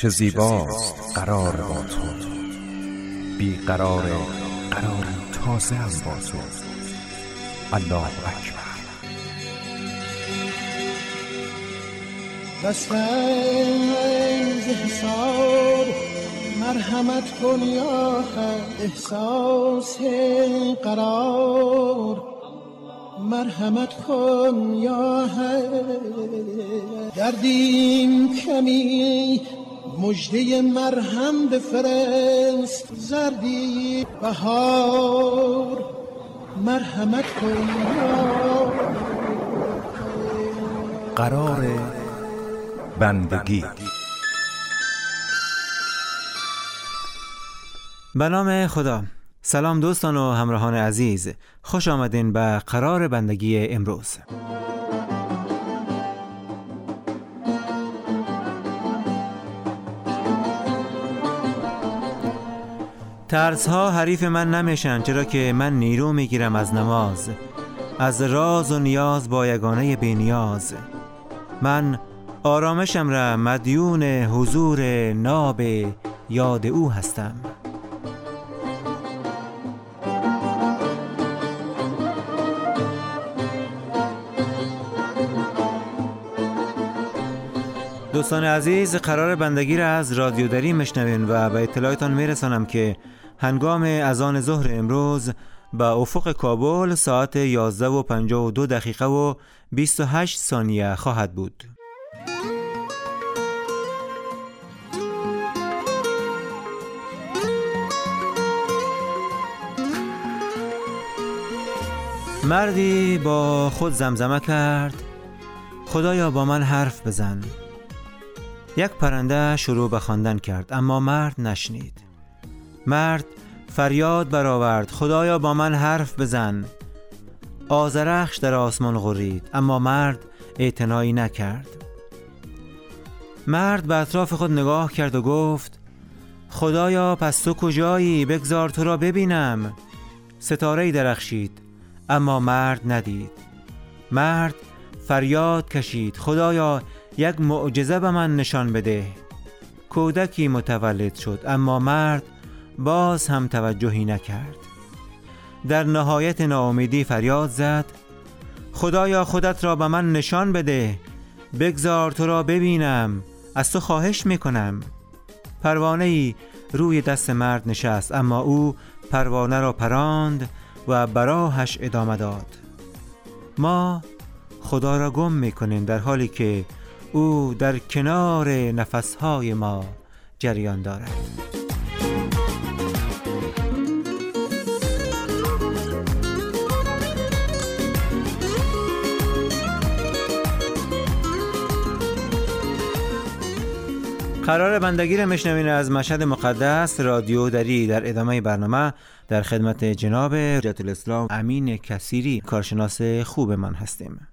چه زیباست قرار با تو، بی قرار قراری تازه هم با تو. الله اکبر. دست‌ز حساب مرحمت کن یا حق، احساس قرار مرحمت کن یا حق. دردیم کمی مژده مرهم بفرست، زردی بهار مرحمت کن یا قرار بندگی. به نام خدا. سلام دوستان و همراهان عزیز، خوش آمدین به قرار بندگی امروز. ترس ها حریف من نمیشن، چرا که من نیرو میگیرم از نماز، از راز و نیاز با یگانه بی نیاز. من آرامشم را مدیون حضور ناب یاد او هستم. دوستان عزیز، قرار بندگی را از رادیو دری میشنوین و به اطلاعتان میرسانم که هنگام اذان ظهر امروز به افق کابل ساعت 11:52 و 28 ثانیه خواهد بود. مردی با خود زمزمه کرد: خدایا با من حرف بزن. یک پرنده شروع به خواندن کرد، اما مرد نشنید. مرد فریاد برآورد: خدایا با من حرف بزن. آذرخش در آسمان غرید، اما مرد اعتنایی نکرد. مرد به اطراف خود نگاه کرد و گفت: خدایا پس تو کجایی؟ بگذار تو را ببینم. ستاره‌ای درخشید، اما مرد ندید. مرد فریاد کشید: خدایا یک معجزه به من نشان بده. کودکی متولد شد، اما مرد باز هم توجهی نکرد. در نهایت ناامیدی فریاد زد: خدایا خودت را به من نشان بده. بگذار تو را ببینم، از تو خواهش میکنم. پروانه‌ای روی دست مرد نشست، اما او پروانه را پراند و براهش ادامه داد. ما خدا را گم میکنیم در حالی که او در کنار نفسهای ما جریان دارد. قرار بندگی را میشنوین از مشهد مقدس رادیو دری. در ادامه برنامه در خدمت جناب حجت الاسلام امین کثیری، کارشناس خوب من هستیم.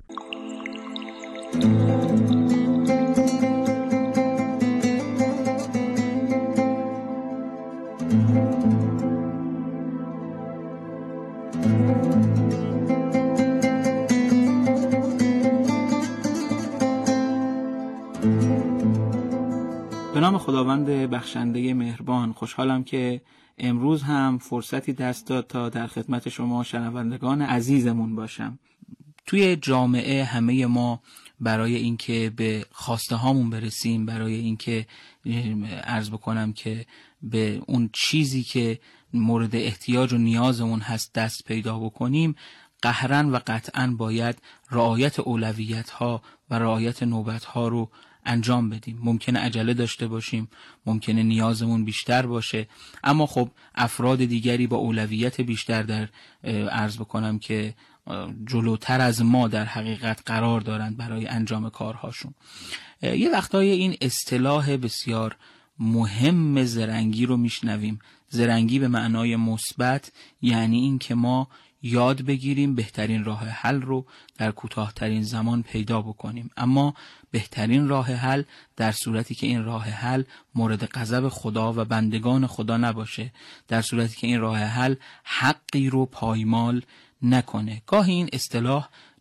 به نام خداوند بخشنده مهربان، خوشحالم که امروز هم فرصتی دست داد تا در خدمت شما شنوندگان عزیزمون باشم. توی جامعه همه ما برای اینکه به خواسته هامون برسیم، برای اینکه عرض بکنم که به اون چیزی که مورد احتیاج و نیازمون هست دست پیدا بکنیم، قهراً و قطعاً باید رعایت اولویت ها و رعایت نوبت ها رو انجام بدیم. ممکنه عجله داشته باشیم، ممکنه نیازمون بیشتر باشه، اما خب افراد دیگری با اولویت بیشتر در عرض بکنم که جلوتر از ما در حقیقت قرار دارند برای انجام کارهاشون. یه وقتای این اصطلاح بسیار مهم زرنگی رو میشنویم. زرنگی به معنای مثبت یعنی این که ما یاد بگیریم بهترین راه حل رو در کوتاه‌ترین زمان پیدا بکنیم، اما بهترین راه حل در صورتی که این راه حل مورد غضب خدا و بندگان خدا نباشه، در صورتی که این راه حل حقی رو پایمال نکنه. گاهی این اصطلاح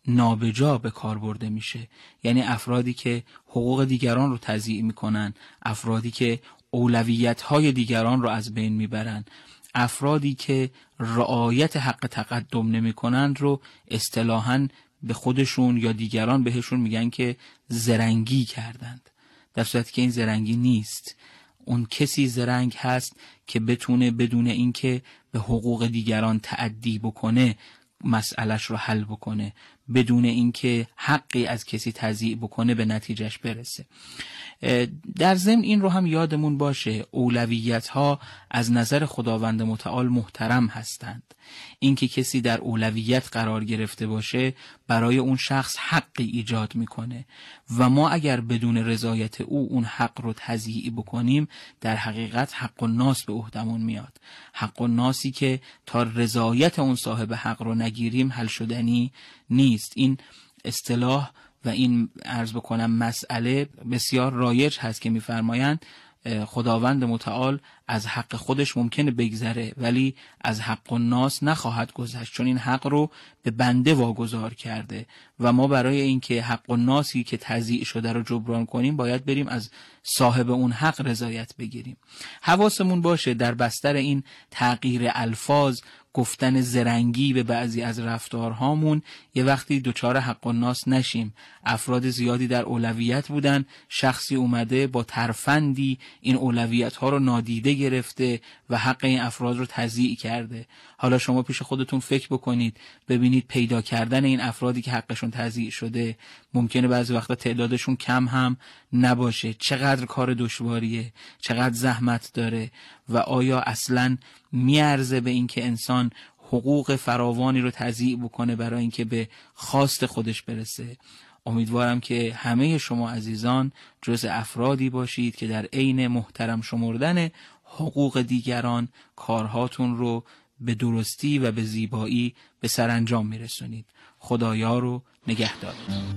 نابجا به کار برده میشه. یعنی افرادی که حقوق دیگران رو تضییع میکنن، افرادی که اولویت‌های دیگران رو از بین میبرن، افرادی که رعایت حق تقدم نمی‌کنند رو اصطلاحاً به خودشون یا دیگران بهشون میگن که زرنگی کردند، در صورتی که این زرنگی نیست. اون کسی زرنگ هست که بتونه بدون اینکه به حقوق دیگران تعدی بکنه مسئلهش رو حل بکنه، بدون اینکه حقی از کسی تضییع بکنه به نتیجهش برسه. در ضمن این رو هم یادمون باشه اولویت ها از نظر خداوند متعال محترم هستند. اینکه کسی در اولویت قرار گرفته باشه برای اون شخص حقی ایجاد میکنه و ما اگر بدون رضایت او اون حق رو تضییع بکنیم در حقیقت حق الناس به عهدمون میاد. حق الناسی که تا رضایت اون صاحب حق رو نگیریم حل شدنی نیست. این اصطلاح و این عرض بکنم مسئله بسیار رایج هست که میفرمایند خداوند متعال از حق خودش ممکنه بگذره ولی از حق الناس نخواهد گذشت، چون این حق رو به بنده واگذار کرده و ما برای اینکه حق الناسی که تضییع شده رو جبران کنیم باید بریم از صاحب اون حق رضایت بگیریم. حواسمون باشه در بستر این تغییر الفاظ، گفتن زرنگی به بعضی از رفتارهامون یه وقتی دوچار حق الناس نشیم. افراد زیادی در اولویت بودن، شخصی اومده با ترفندی این اولویت ها رو نادیده گرفته و حق این افراد رو تضییع کرده. حالا شما پیش خودتون فکر بکنید ببینید پیدا کردن این افرادی که حقشون تضییع شده ممکنه بعضی وقتا تعدادشون کم هم نباشه، چقدر کار دشواریه، چقدر زحمت داره و آیا اصلاً میارزه به این که انسان حقوق فراوانی رو تضییع بکنه برای اینکه به خواست خودش برسه؟ امیدوارم که همه شما عزیزان جز افرادی باشید که در عین محترم شمردن حقوق دیگران کارهاتون رو به درستی و به زیبایی به سرانجام میرسونید. خدایا رو نگهدار.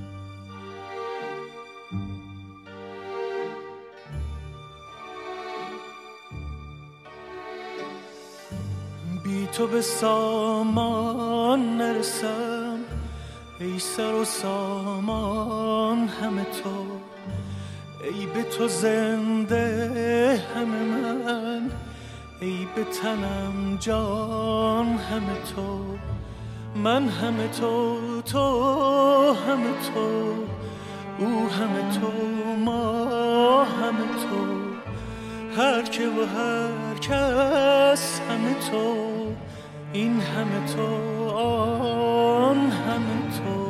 بی تو به سامان نرسم، ای سر و سامان همه تو، ای به تو زنده همه من، ای به تنم جان همه تو، من همه تو، تو همه تو، او همه تو، ما همه تو، هر که و هر کس همه تو، این همه تو، آن همه تو.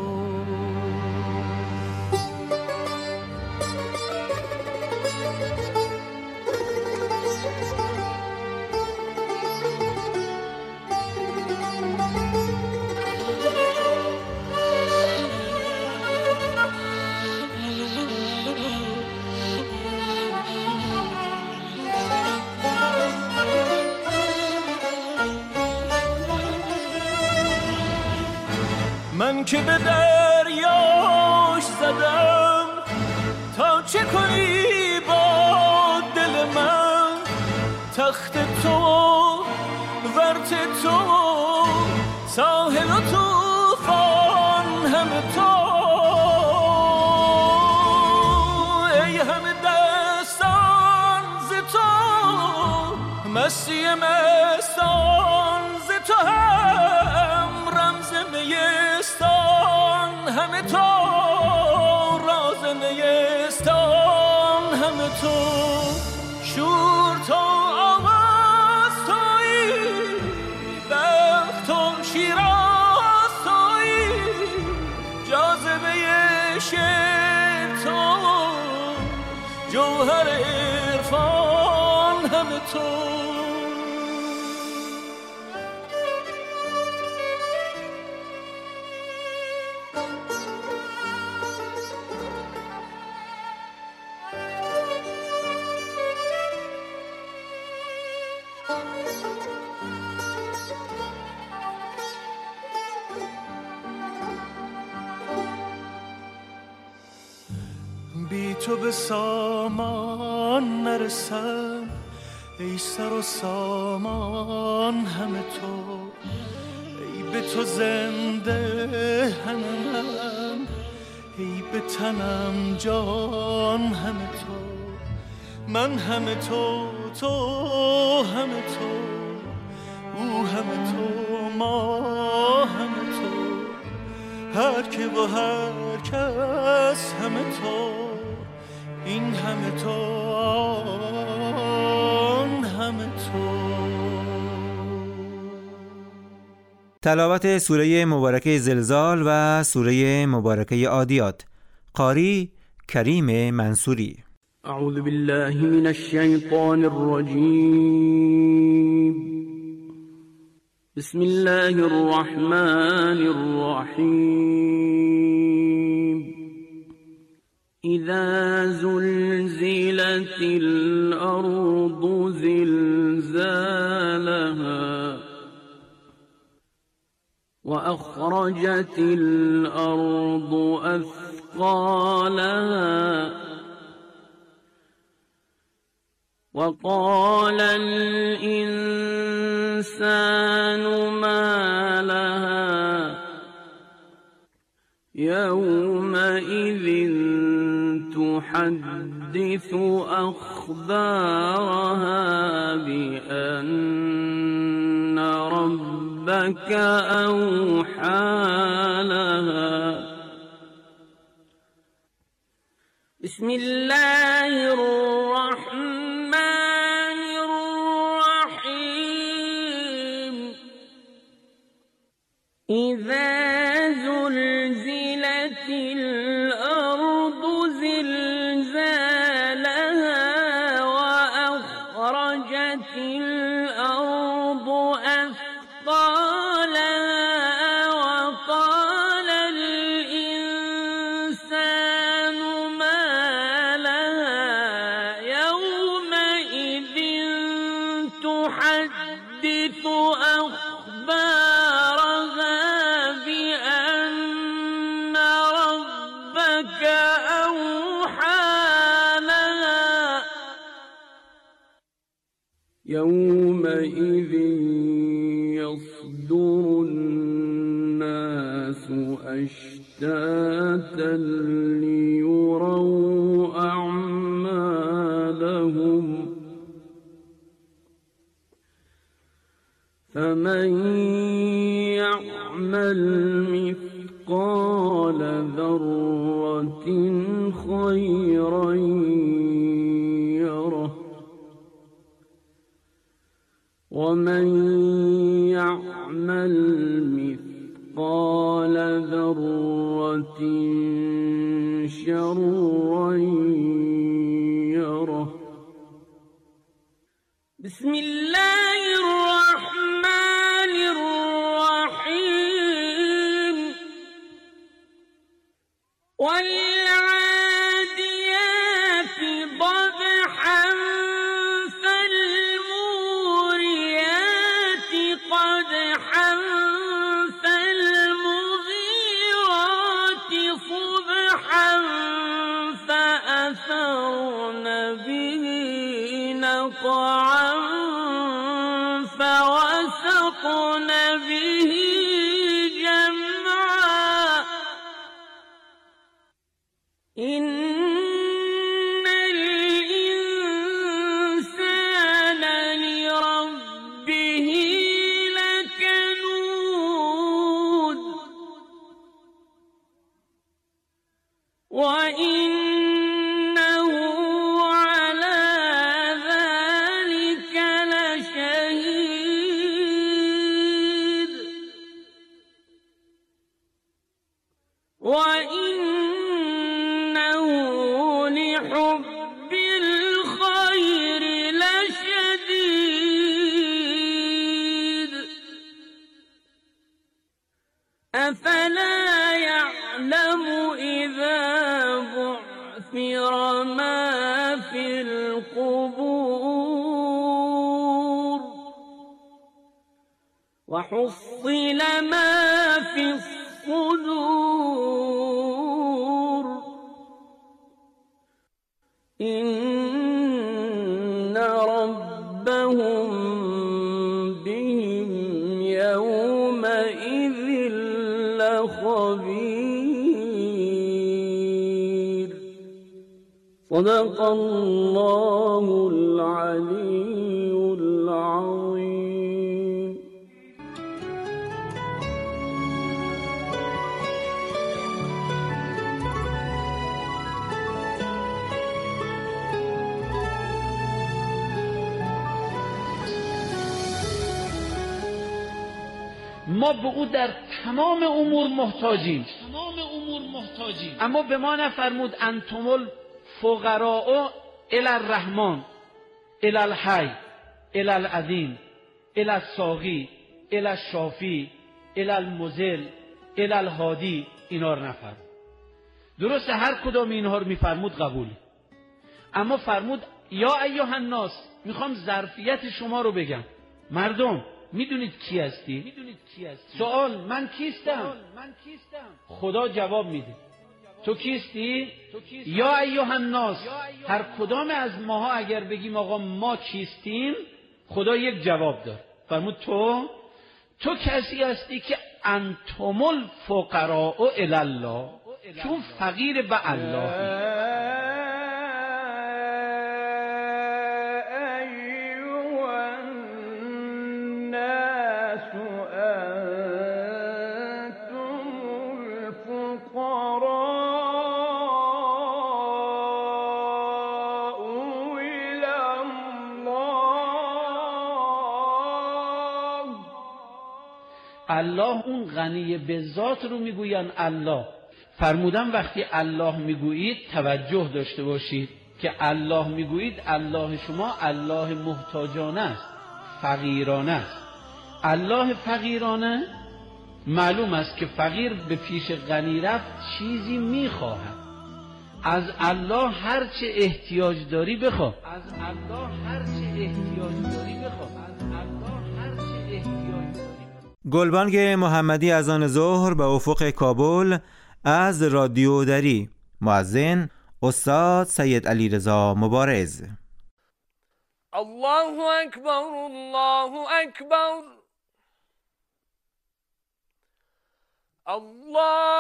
من که به دریاش زدم تا چه کنی با دل من، تخت تو ورت تو ساحل و طوفان همه تو، ای همه دستان ز تو، مستی مستان ز تو، هم رمز نیستان همه تو، راز نیستان همه تو، شور تو آواز تویی، بخت و شیراز تویی، جاذبه شعر تو، جوهر عرفان همه تو. بی تو به سامان نرسم، ای سر و سامان همه تو، ای به تو زنده همه من، ای به تنم جان همه تو، من همه تو، تو همه تو، او همه تو، ما همه تو، هر که و هر کس همه تو، این همه تو، آن همه تو. تلاوت سوره مبارکه زلزال و سوره مبارکه عادیات. قاری کریم منصوری. اعوذ بالله من الشیطان الرجیم. بسم الله الرحمن الرحیم. اذا زلزلت الارض زلزالها وأخرجت الأرض أثقالها وقال الإنسان ما لها يومئذ تحدث أخبارها بأن ربك أوحى لها. بسم الله الرحمن الرحيم. إذا زلزلت الأرض زلزالها وأخرجت الأرض أثقالها وقال الإنسان ما لها يومئذ تحدث أخبارها بأن ربك أوحى لها. يومئذ يصدر الناس أشتاتا ليروا أعمالهم فمن يعمل مثقال ذرة خيرا يره ومن يعمل مثقال ذرة شرا يره. بسم الله الرحمن الرحيم. والعاديات ضبحا فالموريات قدحا فالمغيرات صبحا فأثرن به نقعا فوسطن به جمعا. إن الإنسان لربه لكنود وإنه على ذلك لشهيد وإنه لحب الخير لشديد. أفلا يعلم إذا بعثر ما في القبور وحصل ما في الصدور. إن ربهم بهم يومئذ صدق الله العلی العظیم. ما به او در تمام امور محتاجیم، اما به ما نفرمود انتم الفقراء الی الرحمن الی الحی الی العظیم الی الساقی الی الشافی الی المذل الی الهادی. اینا رو نفرمود. درسته هر کدام اینها رو میفرمود قبولی، اما فرمود یا ایها الناس. میخوام ظرفیت شما رو بگم. مردم میدونید کی هستی؟ سوال من کیستم؟ خدا جواب میده تو کیستی؟ یا ایها الناس. هر کدام از ماها اگر بگیم آقا ما کیستیم، خدا یک جواب داره. فرمود تو کسی هستی که انتم الفقراء الی الله، چون فقیر به الله. الله اون غنی به ذات رو میگوین الله. فرمودم وقتی الله میگویید توجه داشته باشید که الله میگویید الله شما الله محتاجانه است، فقیرانه است. الله فقیرانه معلوم است که فقیر به پیش غنی رفت چیزی میخواهد. از الله هر چه احتیاج داری بخواه. گلبانگ محمدی از آن ظهر به افق کابل از رادیو دری. مؤذن استاد سید علیرضا مبارز. الله اکبر الله اکبر الله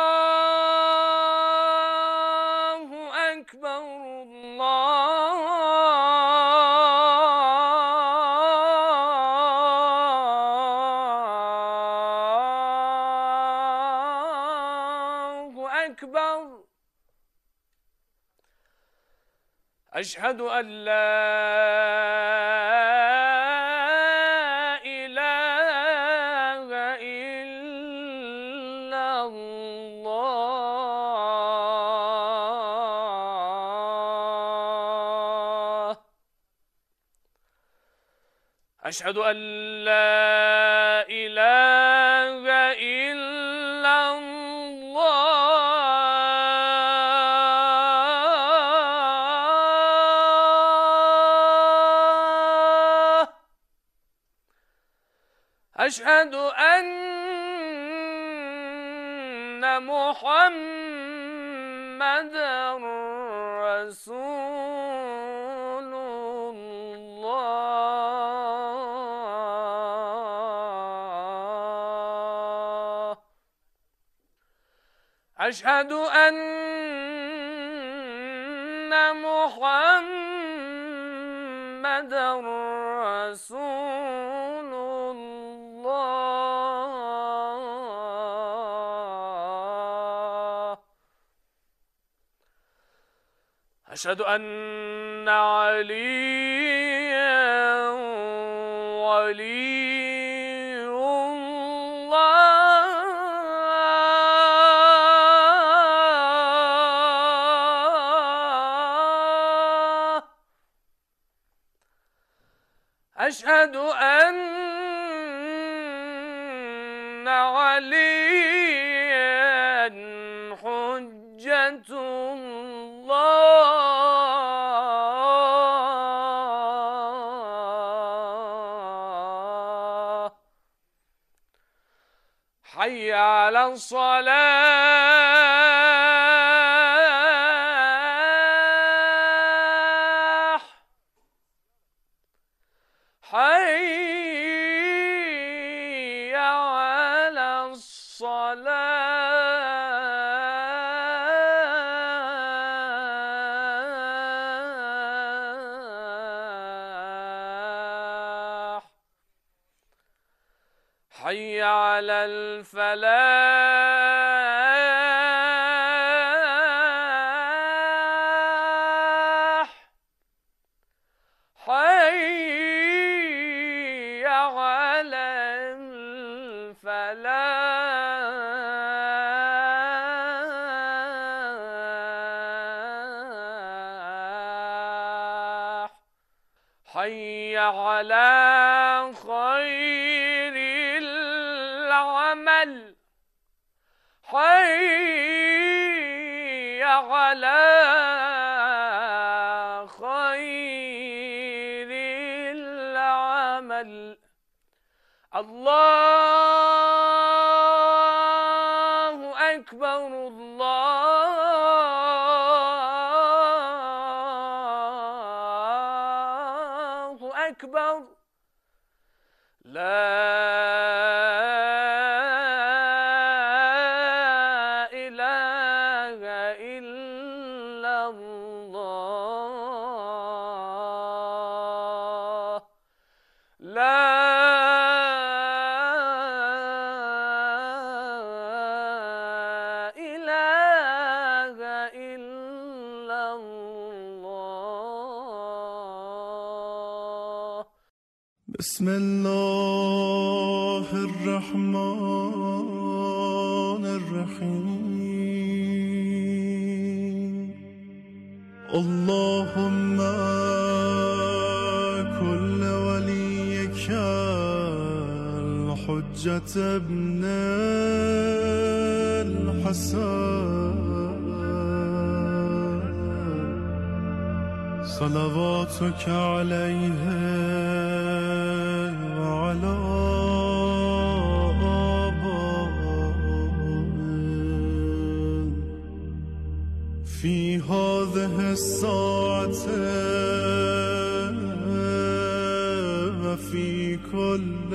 اکبر أشهد أن لا إله إلا الله أشهد أن لا إله إلا أشهد أن محمد رسول الله أشهد أن محمد رسول أشهد أن عليا ولي الله أشهد أن عليا حجة الله حي على الصلاة حي على الصلاة حي على الفلاح حي على الفلاح حي على خير العمل حي على خير العمل الله أكبر الله أكبر لا إله إلا الله لا إله إلا الله بسم الله الرحمن الرحيم اللهم كل وليك الحجة ابن الحسن صلواتك عليه وعلى في هذه الساعة وفي كل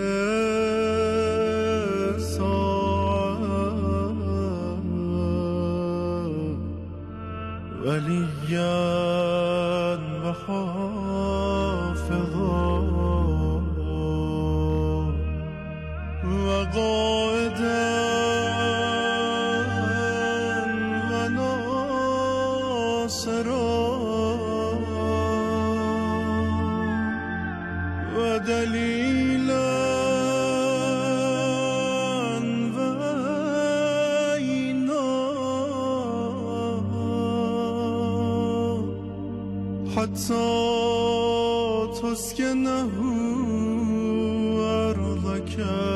ساعة وليا وحافظا وقائدا ودليلا وعينا حتى تسكنه أرضك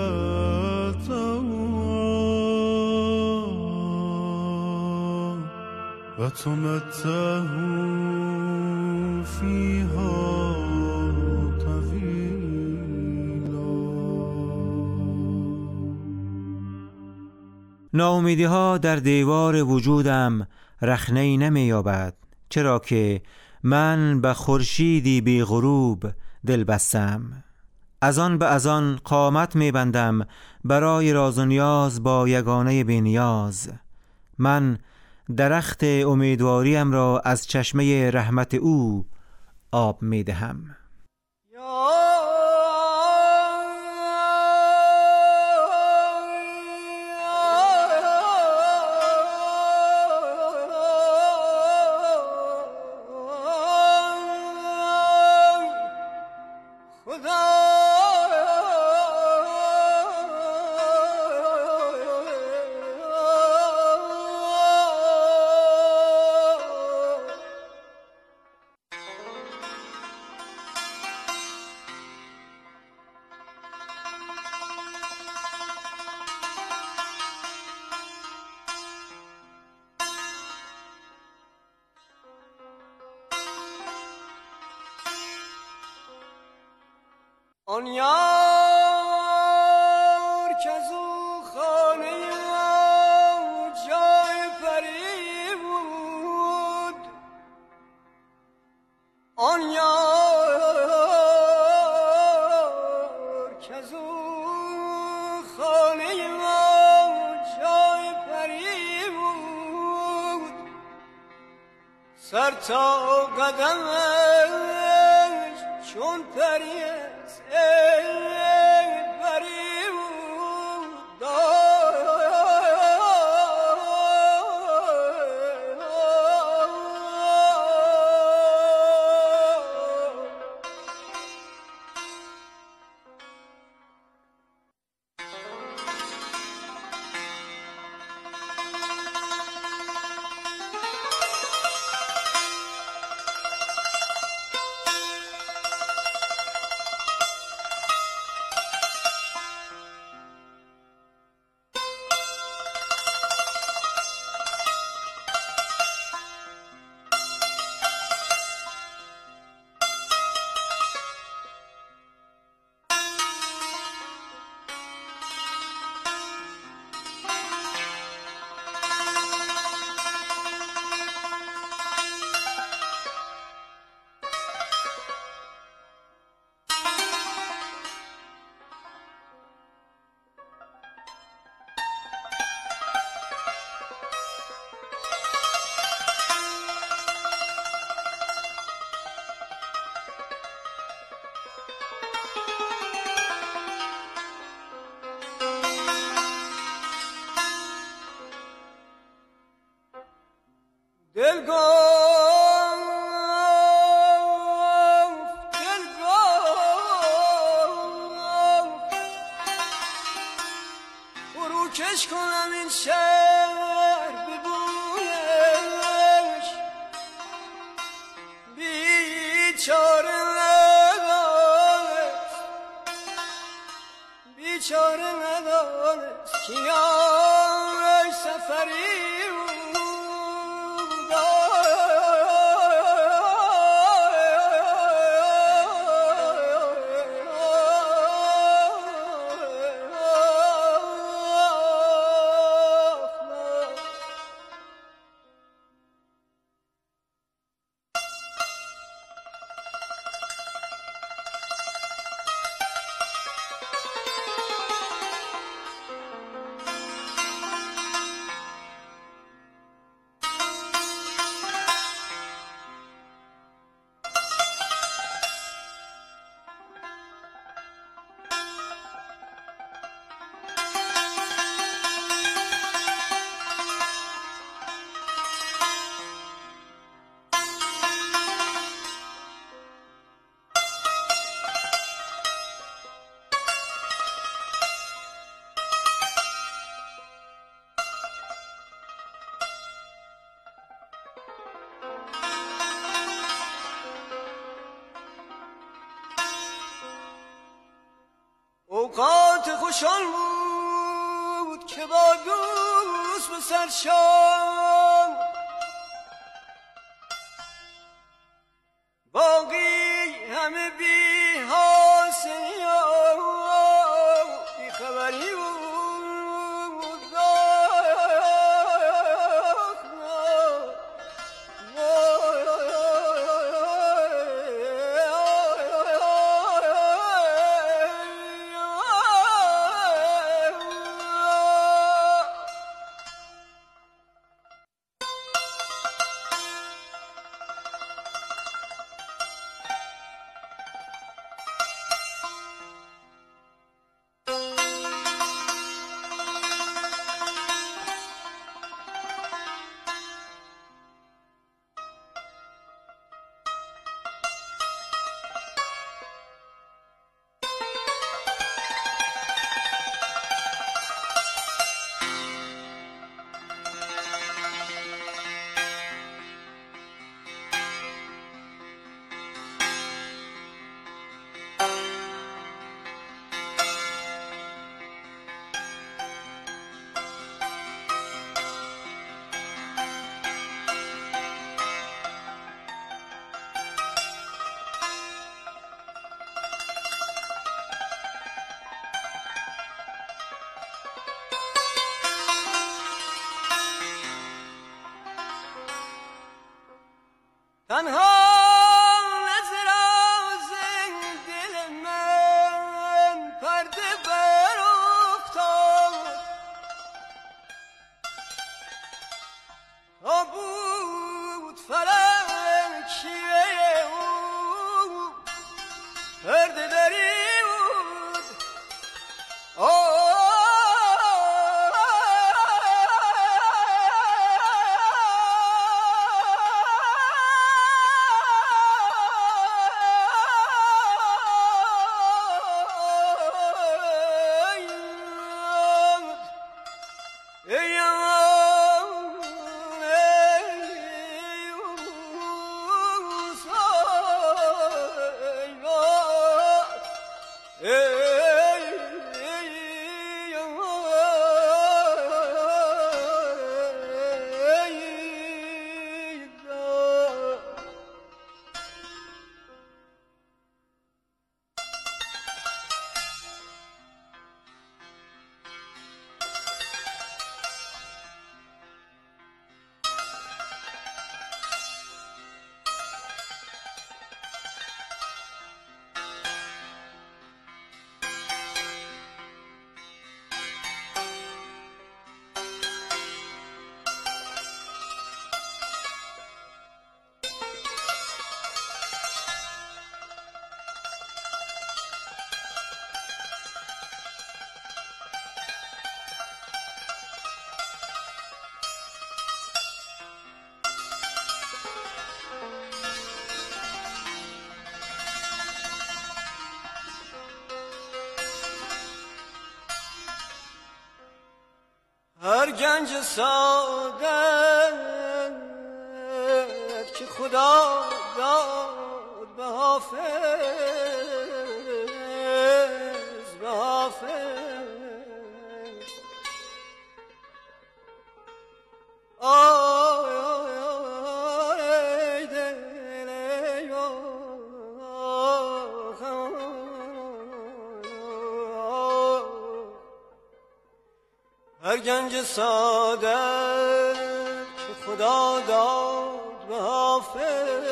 وتمتعه فيها طويلا. ناامیدی ها در دیوار وجودم رخنه‌ای نمی‌یابد، چرا که من به خورشیدی بی غروب دل بستم. از آن به از آن قامت می‌بندم برای راز و نیاز با یگانه بی نیاز. من درخت امیدواریم را از چشمه رحمت او آب می‌دهم. آن یار که از او خانه جای پری بود، آن یار که از او خانه جای پری بود، سر تا قدمش چون پری پری بود. دل کش کنم این شهر ببویش بیچاره ندانست که یارش سفری اوقات خوشان بود که با دوست به سرشان باقی همه بی حاصلی و بی خبری بود. تنها نظراز دل من پرده بر افتاد تا بود فلکیه او پرده دری بود. هر گنج سعادت که خدا داد به حافظ، به حافظ. آی دل ای هر گنج سعادت که خدا داد به حافظ،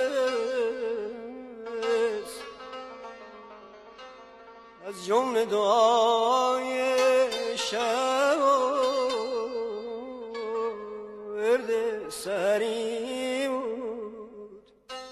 از جمله دعای شب و ورد سری بود.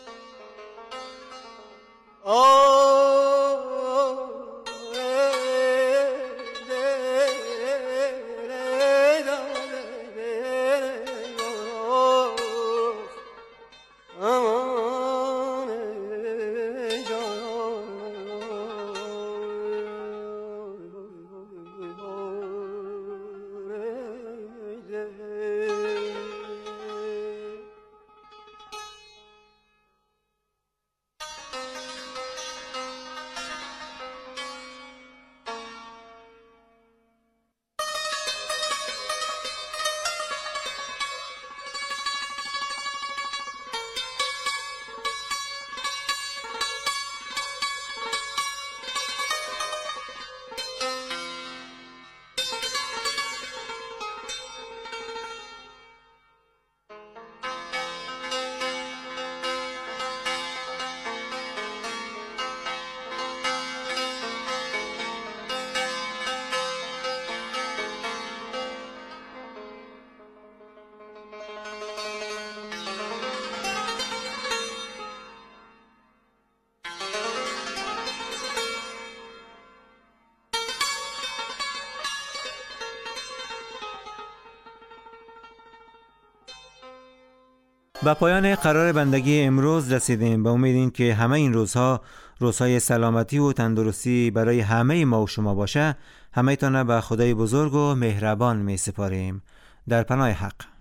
به پایان قرار بندگی امروز رسیدیم. به امید این که همه این روزها روزهای سلامتی و تندرستی برای همه ما و شما باشه. همه تان به خدای بزرگ و مهربان می سپاریم. در پناه حق.